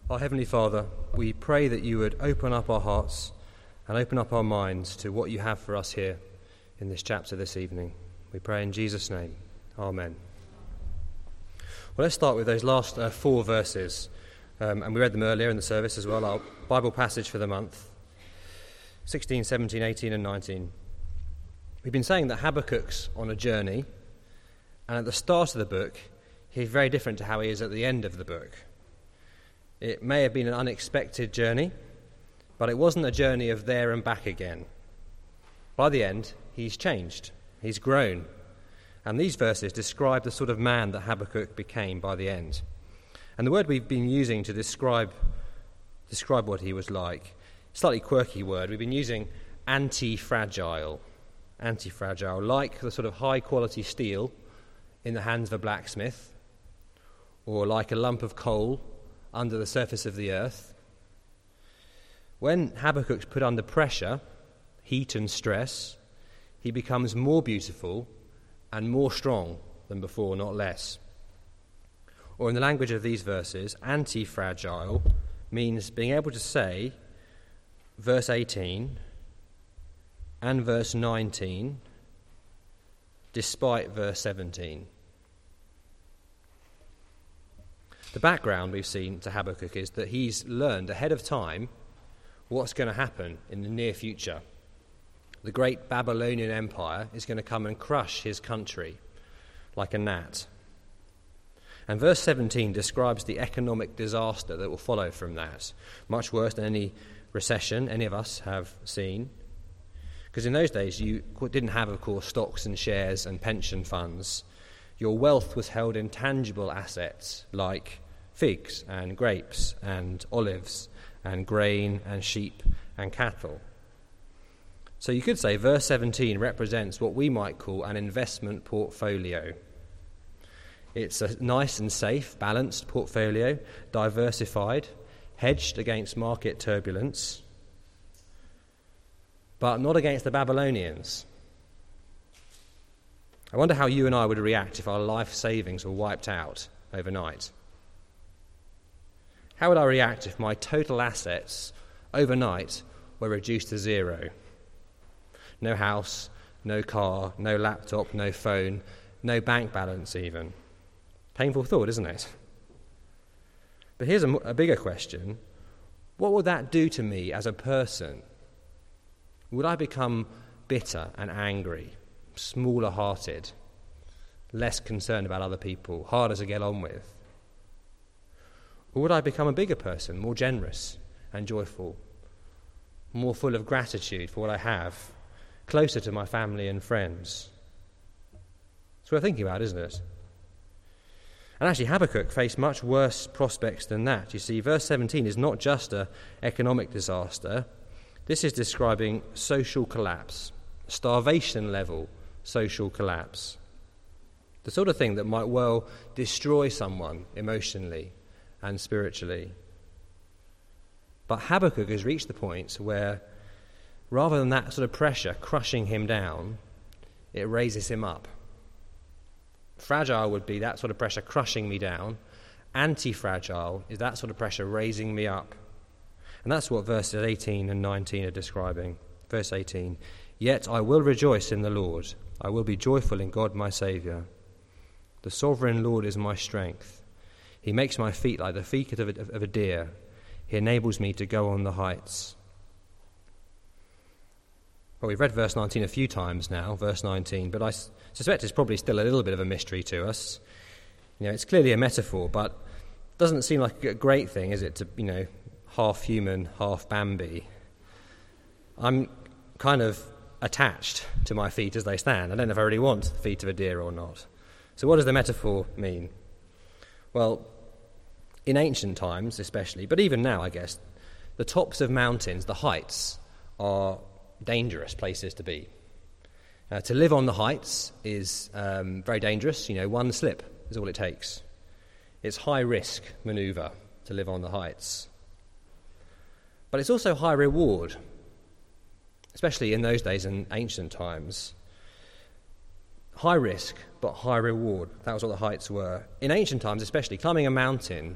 Our Heavenly Father, we pray that you would open up our hearts and open up our minds to what you have for us here in this chapter this evening. We pray in Jesus' name. Amen. Well, let's start with those last 4 verses, and we read them earlier in the service as well, our Bible passage for the month, 16, 17, 18 and 19. We've been saying that Habakkuk's on a journey, and at the start of the book, he's very different to how he is at the end of the book. It may have been an unexpected journey, but it wasn't a journey of there and back again. By the end, he's changed, he's grown, and these verses describe the sort of man that Habakkuk became by the end. And the word we've been using to describe what he was like, slightly quirky word, we've been using anti-fragile, like the sort of high-quality steel in the hands of a blacksmith, or like a lump of coal under the surface of the earth. When Habakkuk's put under pressure, heat and stress, he becomes more beautiful and more strong than before, not less. Or in the language of these verses, anti-fragile means being able to say verse 18 and verse 19 despite verse 17. The background we've seen to Habakkuk is that he's learned ahead of time what's going to happen in the near future. The great Babylonian Empire is going to come and crush his country like a gnat. And verse 17 describes the economic disaster that will follow from that, much worse than any recession any of us have seen. Because in those days you didn't have, of course, stocks and shares and pension funds. Your wealth was held in tangible assets like figs and grapes and olives and grain and sheep and cattle. So you could say verse 17 represents what we might call an investment portfolio. It's a nice and safe, balanced portfolio, diversified, hedged against market turbulence, but not against the Babylonians. I wonder how you and I would react if our life savings were wiped out overnight. How would I react if my total assets overnight were reduced to zero? No house, no car, no laptop, no phone, no bank balance even. Painful thought, isn't it? But here's a bigger question. What would that do to me as a person? Would I become bitter and angry, smaller-hearted, less concerned about other people, harder to get on with? Or would I become a bigger person, more generous and joyful, more full of gratitude for what I have, closer to my family and friends? It's worth thinking about, isn't it? And actually, Habakkuk faced much worse prospects than that. You see, verse 17 is not just an economic disaster. This is describing social collapse, starvation-level social collapse. The sort of thing that might well destroy someone emotionally and spiritually. But Habakkuk has reached the point where, rather than that sort of pressure crushing him down, it raises him up. Fragile would be that sort of pressure crushing me down. Anti-fragile is that sort of pressure raising me up. And that's what verses 18 and 19 are describing. Verse 18, "Yet I will rejoice in the Lord. I will be joyful in God my Saviour. The sovereign Lord is my strength. He makes my feet like the feet of a deer. He enables me to go on the heights." Well, we've read verse 19 a few times now, verse 19, but I suspect it's probably still a little bit of a mystery to us. It's clearly a metaphor, but it doesn't seem like a great thing, is it, to, half human, half Bambi. I'm kind of attached to my feet as they stand. I don't know if I really want the feet of a deer or not. So what does the metaphor mean? Well, in ancient times especially, but even now I guess, the tops of mountains, the heights, are dangerous places to be. To live on the heights is very dangerous. One slip is all it takes. It's high-risk manoeuvre to live on the heights. But it's also high reward, especially in those days in ancient times. High risk, but high reward. That was what the heights were. In ancient times especially, climbing a mountain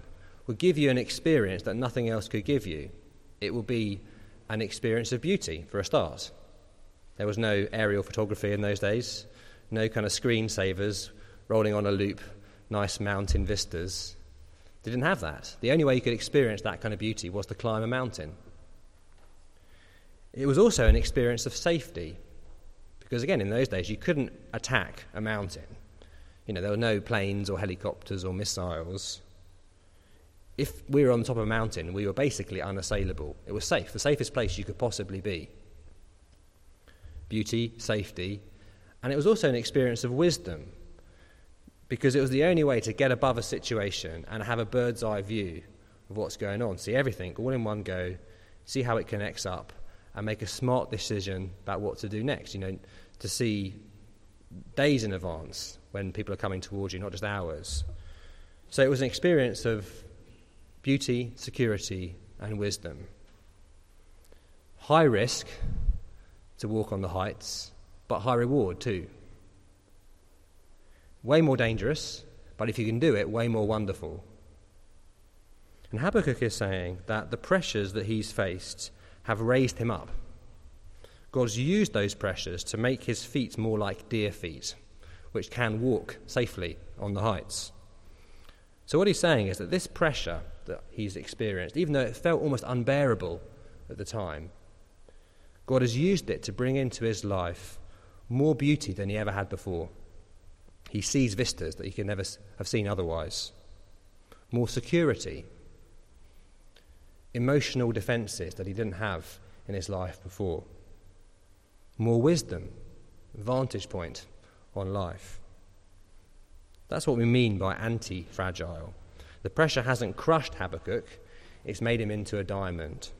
will give you an experience that nothing else could give you. It will be an experience of beauty, for a start. There was no aerial photography in those days, no kind of screensavers rolling on a loop, nice mountain vistas. They didn't have that. The only way you could experience that kind of beauty was to climb a mountain. It was also an experience of safety, because again, in those days, you couldn't attack a mountain. There were no planes or helicopters or missiles. If we were on the top of a mountain, we were basically unassailable. It was safe, the safest place you could possibly be. Beauty, safety, and it was also an experience of wisdom, because it was the only way to get above a situation and have a bird's eye view of what's going on, see everything all in one go, see how it connects up, and make a smart decision about what to do next, to see days in advance when people are coming towards you, not just hours. So it was an experience of beauty, security, and wisdom. High risk to walk on the heights, but high reward too. Way more dangerous, but if you can do it, way more wonderful. And Habakkuk is saying that the pressures that he's faced have raised him up. God's used those pressures to make his feet more like deer feet, which can walk safely on the heights. So what he's saying is that this pressure that he's experienced, even though it felt almost unbearable at the time, God has used it to bring into his life more beauty than he ever had before. He sees vistas that he could never have seen otherwise. More security. Emotional defences that he didn't have in his life before. More wisdom, vantage point on life. That's what we mean by anti-fragile. The pressure hasn't crushed Habakkuk, it's made him into a diamond.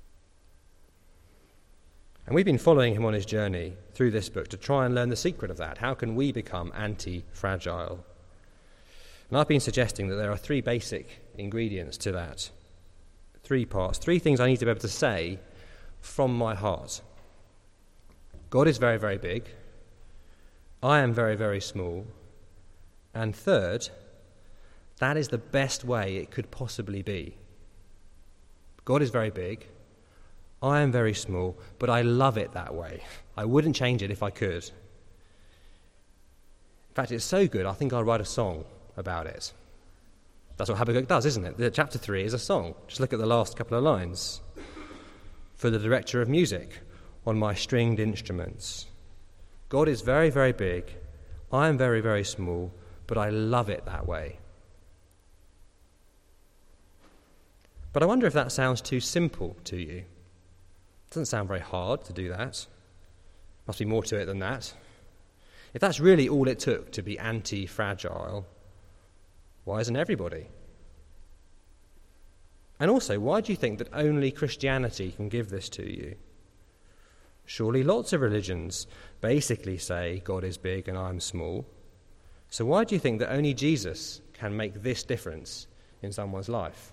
And we've been following him on his journey through this book to try and learn the secret of that. How can we become anti-fragile? And I've been suggesting that there are 3 basic ingredients to that. 3 parts, 3 things I need to be able to say from my heart. God is very, very big. I am very, very small. And third, that is the best way it could possibly be. God is very big. I am very small, but I love it that way. I wouldn't change it if I could. In fact, it's so good, I think I'll write a song about it. That's what Habakkuk does, isn't it? Chapter 3 is a song. Just look at the last couple of lines. For the director of music, on my stringed instruments. God is very, very big. I am very, very small, but I love it that way. But I wonder if that sounds too simple to you. It doesn't sound very hard to do that. Must be more to it than that. If that's really all it took to be anti-fragile, why isn't everybody? And also, why do you think that only Christianity can give this to you? Surely lots of religions basically say God is big and I'm small. So why do you think that only Jesus can make this difference in someone's life?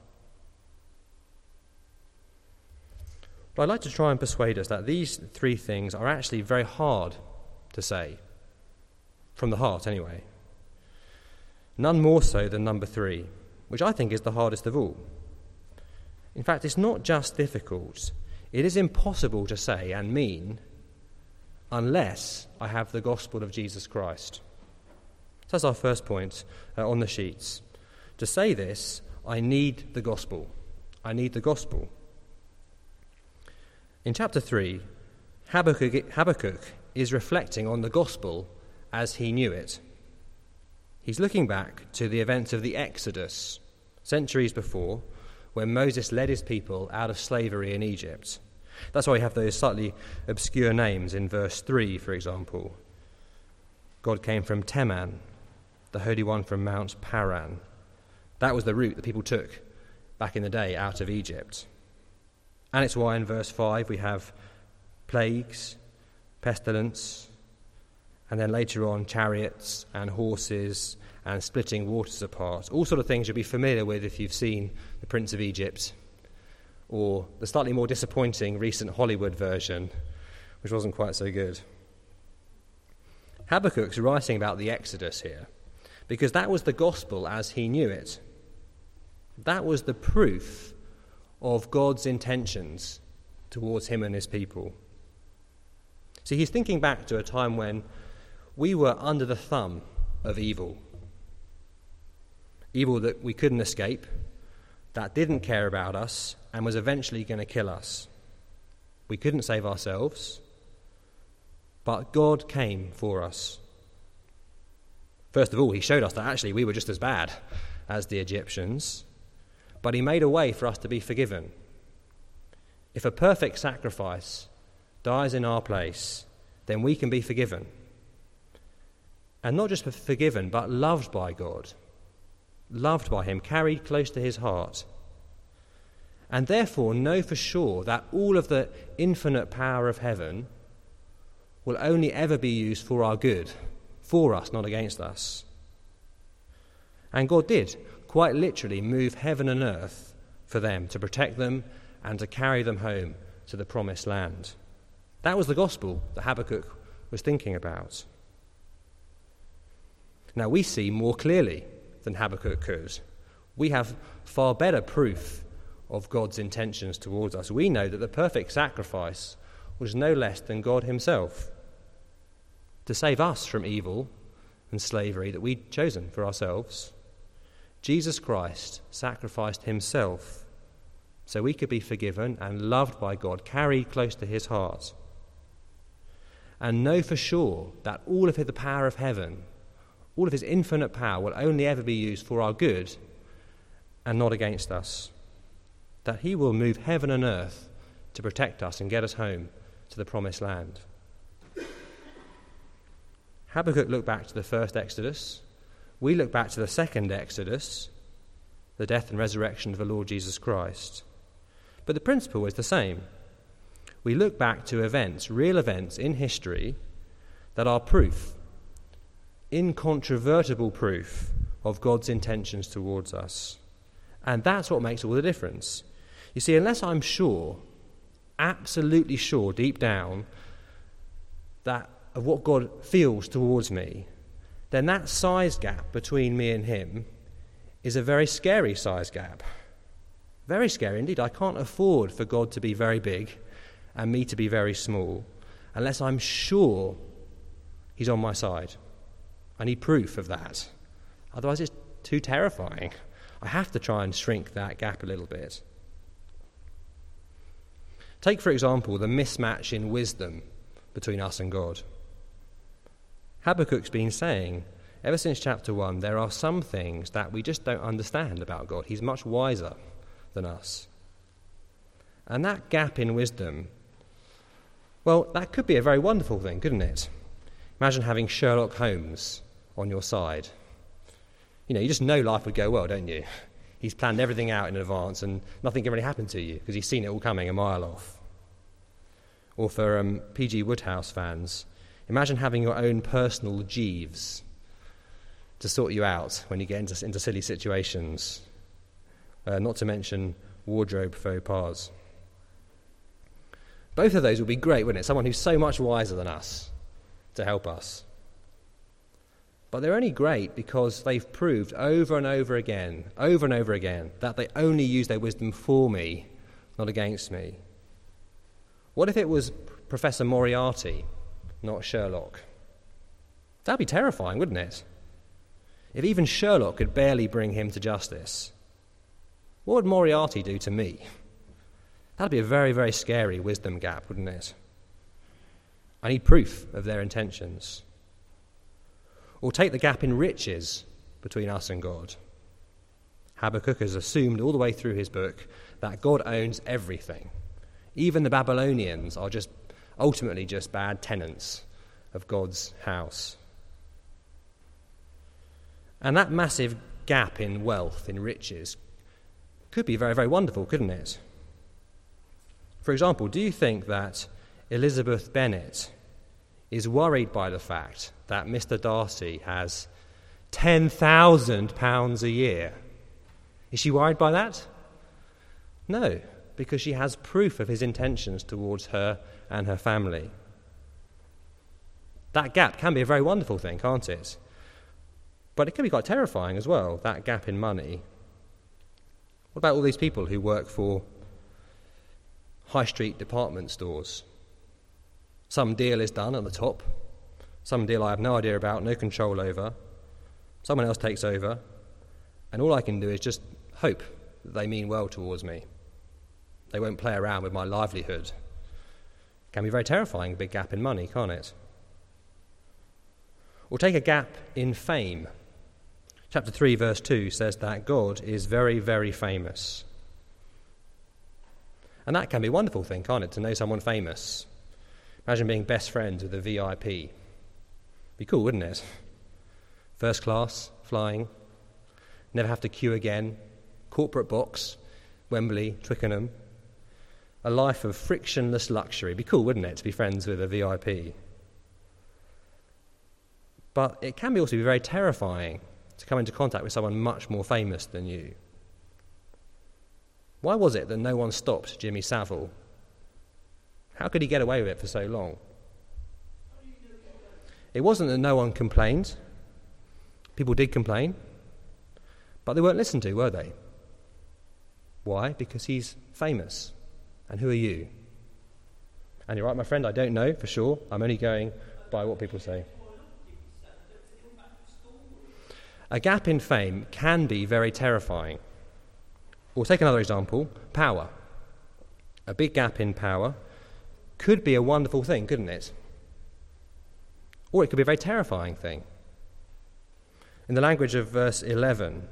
But I'd like to try and persuade us that these 3 things are actually very hard to say, from the heart anyway. None more so than number 3, which I think is the hardest of all. In fact, it's not just difficult, it is impossible to say and mean unless I have the gospel of Jesus Christ. So that's our first point on the sheets. To say this, I need the gospel. I need the gospel. In chapter 3, Habakkuk is reflecting on the gospel as he knew it. He's looking back to the events of the Exodus, centuries before, when Moses led his people out of slavery in Egypt. That's why we have those slightly obscure names in verse 3, for example. God came from Teman, the Holy One from Mount Paran. That was the route that people took back in the day out of Egypt. And it's why in verse 5 we have plagues, pestilence, and then later on chariots and horses and splitting waters apart. All sort of things you'll be familiar with if you've seen The Prince of Egypt or the slightly more disappointing recent Hollywood version, which wasn't quite so good. Habakkuk's writing about the Exodus here because that was the gospel as he knew it. That was the proof of God's intentions towards him and his people. See, he's thinking back to a time when we were under the thumb of evil. Evil that we couldn't escape, that didn't care about us, and was eventually going to kill us. We couldn't save ourselves, but God came for us. First of all, he showed us that actually we were just as bad as the Egyptians, but he made a way for us to be forgiven. If a perfect sacrifice dies in our place, then we can be forgiven. And not just forgiven, but loved by God, loved by him, carried close to his heart. And therefore know for sure that all of the infinite power of heaven will only ever be used for our good, for us, not against us. And God did quite literally move heaven and earth for them, to protect them and to carry them home to the promised land. That was the gospel that Habakkuk was thinking about. Now we see more clearly than Habakkuk could. We have far better proof of God's intentions towards us. We know that the perfect sacrifice was no less than God himself, to save us from evil and slavery that we'd chosen for ourselves. Jesus Christ sacrificed himself so we could be forgiven and loved by God, carried close to his heart. And know for sure that all of the power of heaven, all of his infinite power, will only ever be used for our good and not against us. That he will move heaven and earth to protect us and get us home to the promised land. Habakkuk looked back to the first Exodus. We look back to the second Exodus, the death and resurrection of the Lord Jesus Christ. But the principle is the same. We look back to events, real events in history, that are proof, incontrovertible proof of God's intentions towards us. And that's what makes all the difference. You see, unless I'm sure, absolutely sure deep down, that of what God feels towards me, then that size gap between me and him is a very scary size gap. Very scary indeed. I can't afford for God to be very big and me to be very small unless I'm sure he's on my side. I need proof of that. Otherwise it's too terrifying. I have to try and shrink that gap a little bit. Take, for example, the mismatch in wisdom between us and God. Habakkuk's been saying, ever since chapter 1, there are some things that we just don't understand about God. He's much wiser than us. And that gap in wisdom, well, that could be a very wonderful thing, couldn't it? Imagine having Sherlock Holmes on your side. You know, you just know life would go well, don't you? He's planned everything out in advance and nothing can really happen to you because he's seen it all coming a mile off. Or for P.G. Wodehouse fans, imagine having your own personal Jeeves to sort you out when you get into silly situations, not to mention wardrobe faux pas. Both of those would be great, wouldn't it? Someone who's so much wiser than us to help us. But they're only great because they've proved over and over again, that they only use their wisdom for me, not against me. What if it was Professor Moriarty, not Sherlock? That'd be terrifying, wouldn't it? If even Sherlock could barely bring him to justice, what would Moriarty do to me? That'd be a very, very scary wisdom gap, wouldn't it? I need proof of their intentions. Or take the gap in riches between us and God. Habakkuk has assumed all the way through his book that God owns everything. Even the Babylonians are ultimately just bad tenants of God's house. And that massive gap in wealth, in riches, could be very, very wonderful, couldn't it? For example, do you think that Elizabeth Bennet is worried by the fact that Mr. Darcy has £10,000 a year? Is she worried by that? No, because she has proof of his intentions towards her and her family. That gap can be a very wonderful thing, can't it? But it can be quite terrifying as well, that gap in money. What about all these people who work for high street department stores? Some deal is done at the top, some deal I have no idea about, no control over. Someone else takes over, and all I can do is just hope that they mean well towards me. They won't play around with my livelihood. It can be very terrifying, a big gap in money, can't it? Or take a gap in fame. Chapter 3, verse 2 says that God is very, very famous. And that can be a wonderful thing, can't it, to know someone famous? Imagine being best friends with a VIP. Be cool, wouldn't it? First class, flying, never have to queue again, corporate box, Wembley, Twickenham. A life of frictionless luxury. Be cool, wouldn't it, to be friends with a VIP? But it can also be very terrifying to come into contact with someone much more famous than you. Why was it that no one stopped Jimmy Savile? How could he get away with it for so long? It wasn't that no one complained. People did complain, but they weren't listened to, were they? Why? Because he's famous. And who are you? And you're right, my friend, I don't know for sure. I'm only going by what people say. A gap in fame can be very terrifying. Or take another example, power. A big gap in power could be a wonderful thing, couldn't it? Or it could be a very terrifying thing. In the language of verse 11,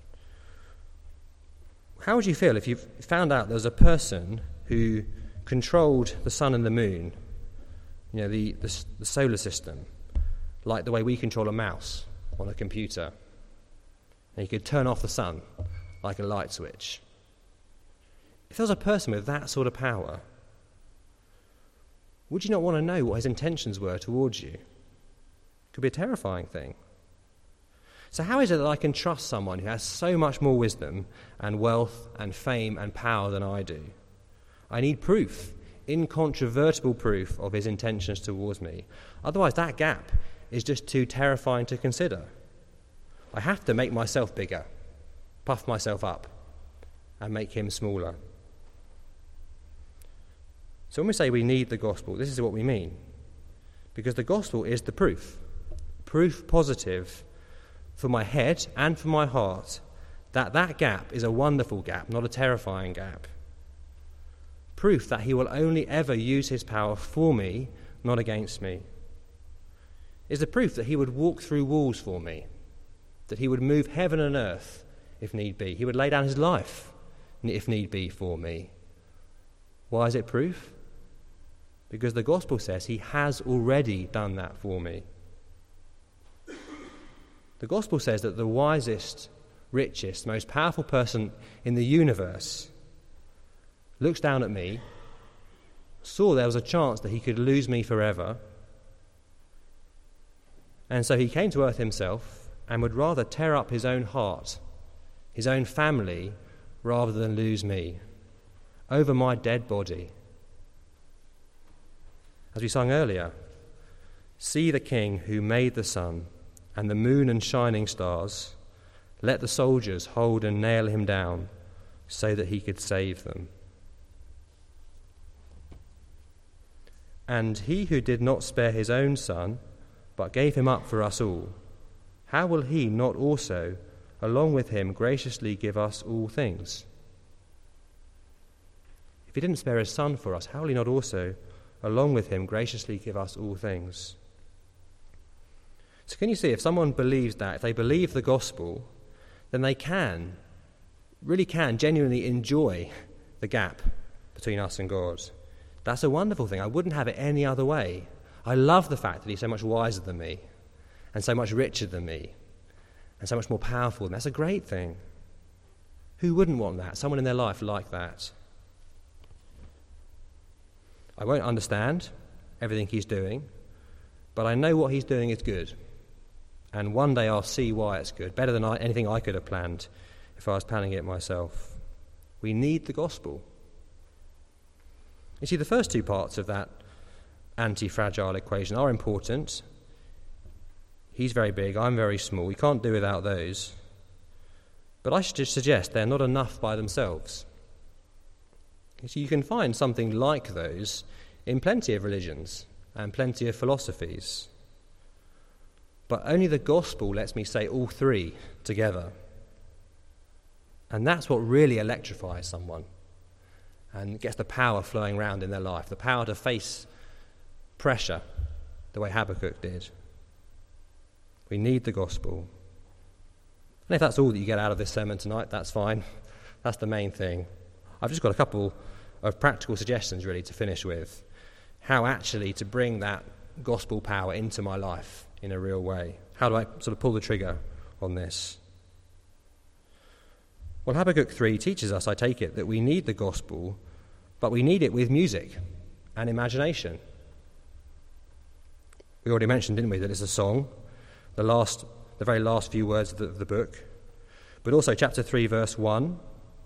how would you feel if you found out there was a person who controlled the sun and the moon, the solar system, like the way we control a mouse on a computer? And you could turn off the sun like a light switch. If there was a person with that sort of power, would you not want to know what his intentions were towards you? It could be a terrifying thing. So how is it that I can trust someone who has so much more wisdom and wealth and fame and power than I do? I need proof, incontrovertible proof of his intentions towards me. Otherwise, that gap is just too terrifying to consider. I have to make myself bigger, puff myself up, and make him smaller. So when we say we need the gospel, this is what we mean. Because the gospel is the proof positive for my head and for my heart, that gap is a wonderful gap, not a terrifying gap. Proof that he will only ever use his power for me, not against me. Is the proof that he would walk through walls for me, that he would move heaven and earth if need be. He would lay down his life if need be for me. Why is it proof? Because the gospel says he has already done that for me. The gospel says that the wisest, richest, most powerful person in the universe looks down at me, saw there was a chance that he could lose me forever, and so he came to earth himself and would rather tear up his own heart, his own family, rather than lose me over my dead body. As we sung earlier, see the King who made the sun and the moon and shining stars, let the soldiers hold and nail him down so that he could save them. And he who did not spare his own son, but gave him up for us all, how will he not also, along with him, graciously give us all things? If he didn't spare his son for us, how will he not also, along with him, graciously give us all things? So can you see, if someone believes that, if they believe the gospel, then they really can genuinely enjoy the gap between us and God. That's a wonderful thing. I wouldn't have it any other way. I love the fact that he's so much wiser than me, and so much richer than me, and so much more powerful than me. That's a great thing. Who wouldn't want that? Someone in their life like that. I won't understand everything he's doing, but I know what he's doing is good. And one day I'll see why it's good, better than anything I could have planned if I was planning it myself. We need the gospel. You see, the first two parts of that anti-fragile equation are important. He's very big, I'm very small. We can't do without those. But I should just suggest they're not enough by themselves. So you can find something like those in plenty of religions and plenty of philosophies. But only the gospel lets me say all three together. And that's what really electrifies someone and gets the power flowing around in their life, the power to face pressure the way Habakkuk did. We need the gospel. And if that's all that you get out of this sermon tonight, that's fine. That's the main thing. I've just got a couple of practical suggestions, really, to finish with. How actually to bring that gospel power into my life in a real way. How do I sort of pull the trigger on this? Well, Habakkuk 3 teaches us, I take it, that we need the gospel, but we need it with music and imagination. We already mentioned, didn't we, that it's a song, the very last few words of the book. But also chapter 3, verse 1.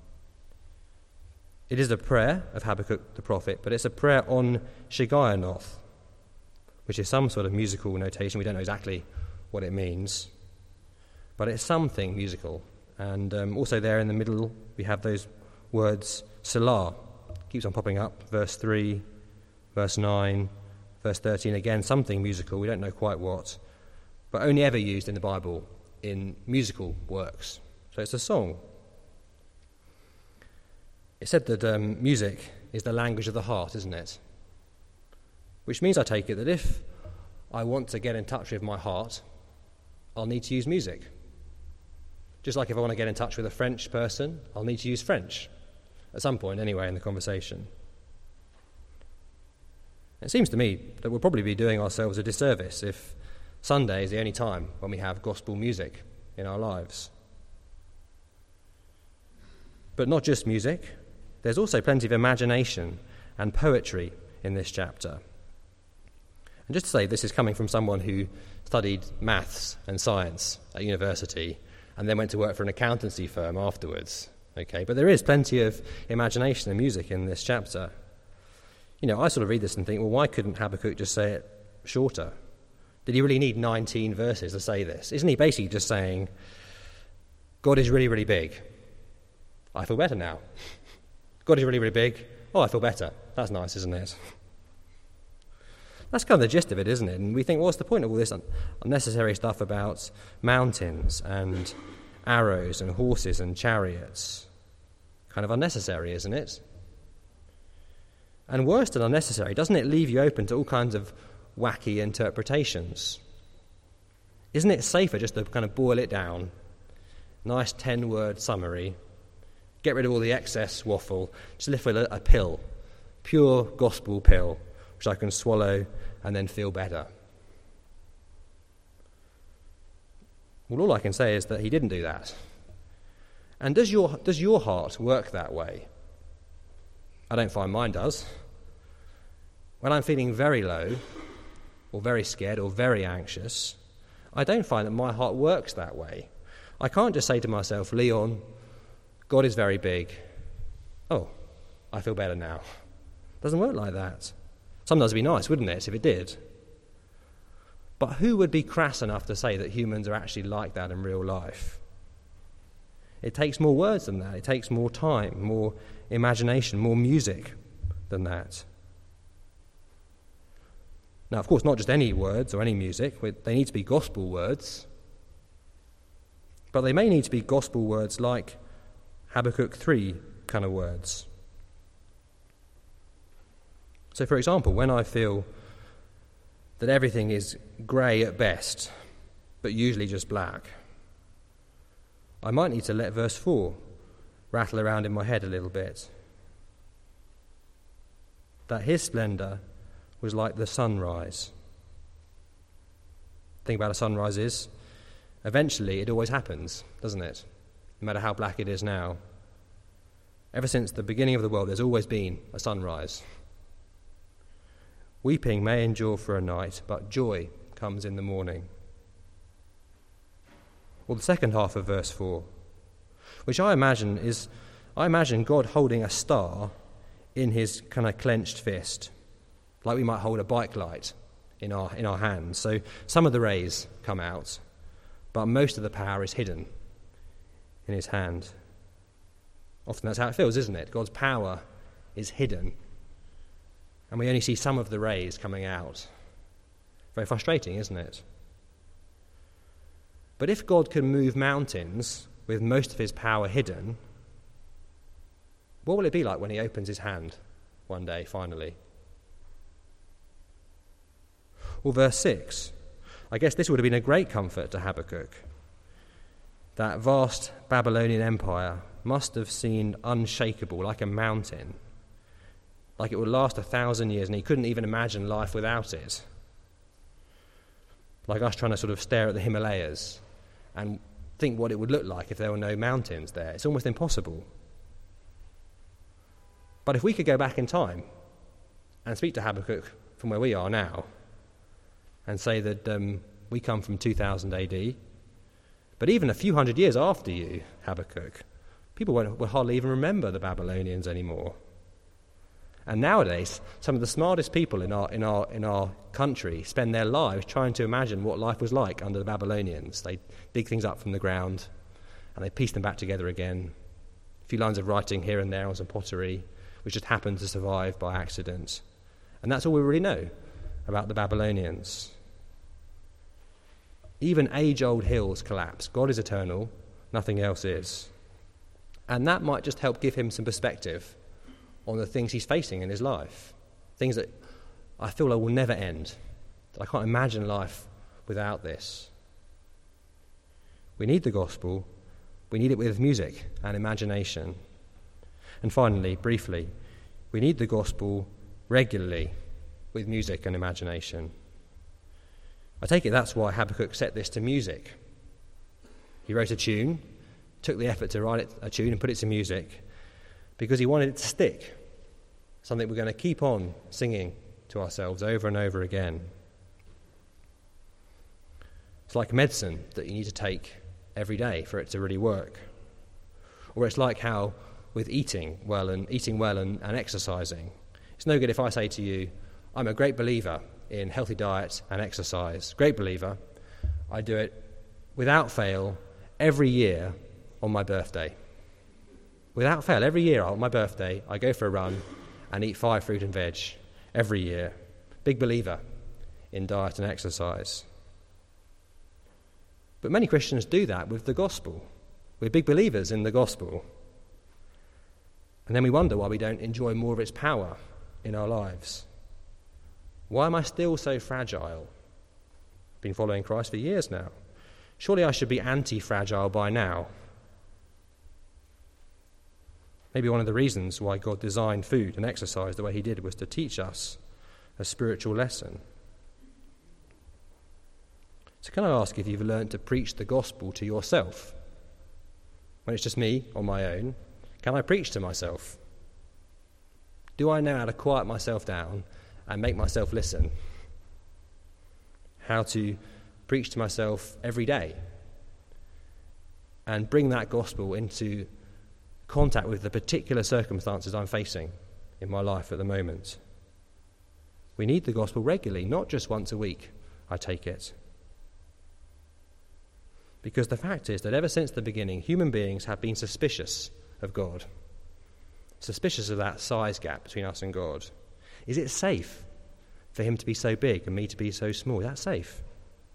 It is a prayer of Habakkuk the prophet, but it's a prayer on Shigionoth, which is some sort of musical notation. We don't know exactly what it means, but it's something musical. And also there in the middle, we have those words, Selah. Keeps on popping up, verse 3, verse 9, verse 13, again, something musical, we don't know quite what, but only ever used in the Bible in musical works. So it's a song. It's said that music is the language of the heart, isn't it? Which means, I take it, that if I want to get in touch with my heart, I'll need to use music. Just like if I want to get in touch with a French person, I'll need to use French. At some point, anyway, in the conversation. It seems to me that we'll probably be doing ourselves a disservice if Sunday is the only time when we have gospel music in our lives. But not just music. There's also plenty of imagination and poetry in this chapter. And just to say, this is coming from someone who studied maths and science at university and then went to work for an accountancy firm afterwards. Okay, but there is plenty of imagination and music in this chapter. You know, I sort of read this and think, well, why couldn't Habakkuk just say it shorter? Did he really need 19 verses to say this? Isn't he basically just saying, God is really, really big. I feel better now. God is really, really big. Oh, I feel better. That's nice, isn't it? That's kind of the gist of it, isn't it? And we think, well, what's the point of all this unnecessary stuff about mountains and arrows and horses and chariots? Kind of unnecessary, isn't it? And worse than unnecessary, doesn't it leave you open to all kinds of wacky interpretations? Isn't it safer just to kind of boil it down? Nice 10-word summary. Get rid of all the excess waffle. Just lift with a pill. Pure gospel pill, which I can swallow and then feel better. Well, all I can say is that he didn't do that. And does your heart work that way? I don't find mine does. When I'm feeling very low, or very scared, or very anxious, I don't find that my heart works that way. I can't just say to myself, Leon, God is very big. Oh, I feel better now. It doesn't work like that. Sometimes it'd be nice, wouldn't it, if it did? But who would be crass enough to say that humans are actually like that in real life? It takes more words than that. It takes more time, more imagination, more music than that. Now, of course, not just any words or any music. They need to be gospel words. But they may need to be gospel words like Habakkuk 3 kind of words. So, for example, when I feel that everything is grey at best, but usually just black, I might need to let verse 4 rattle around in my head a little bit. That his splendour was like the sunrise. The thing about a sunrise is, eventually it always happens, doesn't it? No matter how black it is now. Ever since the beginning of the world, there's always been a sunrise. Weeping may endure for a night, but joy comes in the morning. Or the second half of verse 4, which I imagine God holding a star in his kind of clenched fist, like we might hold a bike light in our hands. So some of the rays come out, but most of the power is hidden in his hand. Often that's how it feels, isn't it? God's power is hidden, and we only see some of the rays coming out. Very frustrating, isn't it? But if God can move mountains with most of his power hidden, what will it be like when he opens his hand one day, finally? Well, verse 6, I guess this would have been a great comfort to Habakkuk. That vast Babylonian empire must have seemed unshakable, like a mountain, like it would last 1,000 years, and he couldn't even imagine life without it. Like us trying to sort of stare at the Himalayas and think what it would look like if there were no mountains there. It's almost impossible. But if we could go back in time and speak to Habakkuk from where we are now and say that we come from 2000 AD, but even a few hundred years after you, Habakkuk, people would hardly even remember the Babylonians anymore. And nowadays, some of the smartest people in our country spend their lives trying to imagine what life was like under the Babylonians. They dig things up from the ground and they piece them back together again. A few lines of writing here and there on some pottery, which just happened to survive by accident. And that's all we really know about the Babylonians. Even age-old hills collapse. God is eternal, nothing else is. And that might just help give him some perspective on the things he's facing in his life, things that I feel like will never end. I can't imagine life without this. We need the gospel. We need it with music and imagination. And finally, briefly, we need the gospel regularly with music and imagination. I take it that's why Habakkuk set this to music. He wrote a tune, took the effort to write a tune and put it to music, because he wanted it to stick, something we're going to keep on singing to ourselves over and over again. It's like medicine that you need to take every day for it to really work. Or it's like how with eating well and exercising. It's no good if I say to you, I'm a great believer in healthy diet and exercise. Great believer. I do it without fail every year on my birthday. Without fail, every year on my birthday, I go for a run and eat 5 fruit and veg every year. Big believer in diet and exercise. But many Christians do that with the gospel. We're big believers in the gospel. And then we wonder why we don't enjoy more of its power in our lives. Why am I still so fragile? I've been following Christ for years now. Surely I should be anti-fragile by now. Maybe one of the reasons why God designed food and exercise the way he did was to teach us a spiritual lesson. So can I ask if you've learned to preach the gospel to yourself? When it's just me on my own, can I preach to myself? Do I know how to quiet myself down and make myself listen? How to preach to myself every day and bring that gospel into contact with the particular circumstances I'm facing in my life at the moment. We need the gospel regularly, not just once a week, I take it. Because the fact is that ever since the beginning, human beings have been suspicious of God, suspicious of that size gap between us and God. Is it safe for him to be so big and me to be so small? Is that safe?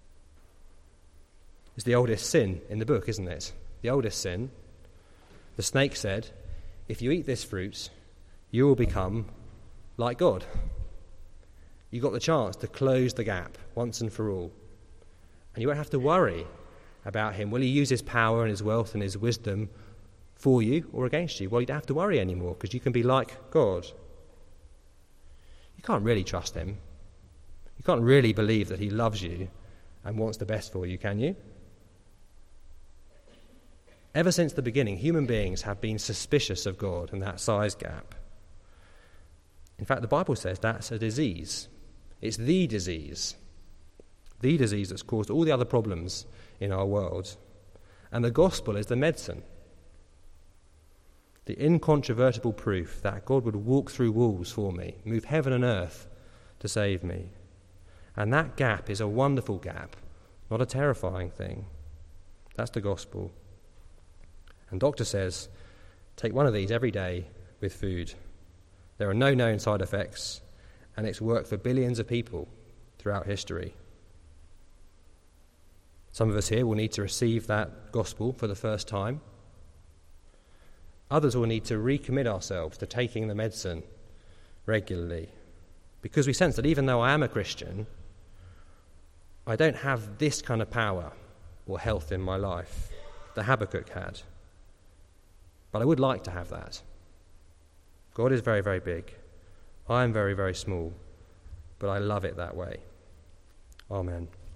It's the oldest sin in the book, isn't it? The oldest sin. The snake said, if you eat this fruit, you will become like God. You got the chance to close the gap once and for all. And you won't have to worry about him. Will he use his power and his wealth and his wisdom for you or against you? Well, you don't have to worry anymore because you can be like God. You can't really trust him. You can't really believe that he loves you and wants the best for you, can you? Ever since the beginning, human beings have been suspicious of God and that size gap. In fact, the Bible says that's a disease. It's the disease that's caused all the other problems in our world. And the gospel is the medicine, the incontrovertible proof that God would walk through walls for me, move heaven and earth to save me. And that gap is a wonderful gap, not a terrifying thing. That's the gospel. And doctor says, take one of these every day with food. There are no known side effects, and it's worked for billions of people throughout history. Some of us here will need to receive that gospel for the first time. Others will need to recommit ourselves to taking the medicine regularly, because we sense that even though I am a Christian, I don't have this kind of power or health in my life that Habakkuk had. But I would like to have that. God is very, very big. I am very, very small, but I love it that way. Amen.